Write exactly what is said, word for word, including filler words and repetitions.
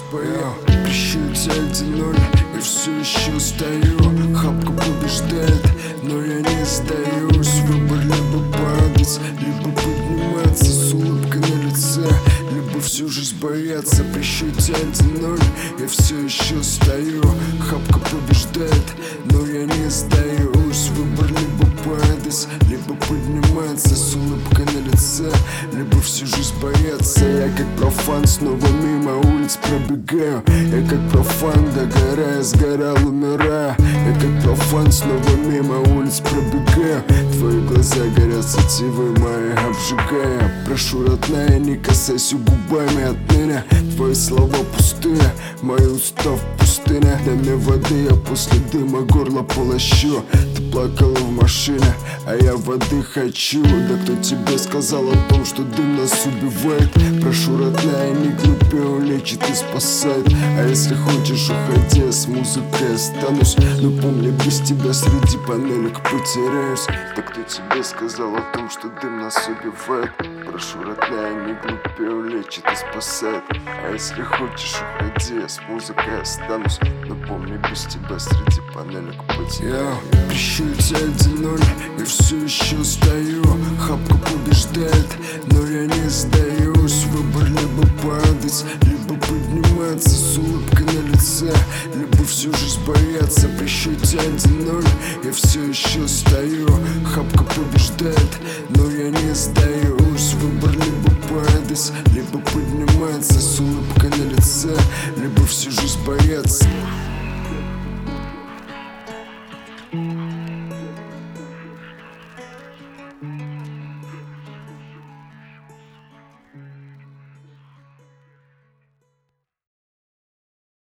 спою. Прищурится один ноль, и все еще стою. Хапка побеждает, но я не сдаюсь. Выбор либо падать, либо подниматься с улыбкой на лице, либо всю жизнь бояться. При счете один ноль я все еще стою. Хапка побеждает, но я не сдаюсь. Выбор либо падать, либо подниматься с улыбкой на лице, либо всю жизнь бояться. Я как профан снова мимо улиц пробегаю. Я как профан, догорая, сгорал, умирая. Я как профан снова мимо улиц пробегаю. Твои глаза горят, сетивы мои обжигая. Прошу, родная, не касайся губами отныне. Твои слова пустые, мои уста в пустыне. Дай мне воды, я после дыма горло полощу. Ты плакала в машине, а я воды хочу. Да кто тебе сказал о том, что дым нас убивает? Прошу, родная, не глупи, он лечит и спасает. А если хочешь, уходи, я с музыкой останусь. Но помни, без тебя среди панелек потеряюсь. Да кто тебе сказал о том, что дым нас убивает? Прошу, родная, не глупи, он лечит и спасает. А если хочешь, уходи, я с музыкой останусь. Но помни, без тебя среди панелек потеряюсь. Я прищурится один ноль, и все еще стою. Хапка побеждает, но я не сдаюсь. Выбор либо падать, либо подниматься с улыбкой на лице, либо всю жизнь бояться. При счете один ноль я все еще стою. Хапка побеждает, но я не сдаюсь. Выбор либо падать, либо подниматься с улыбкой на лице, либо всю жизнь бояться.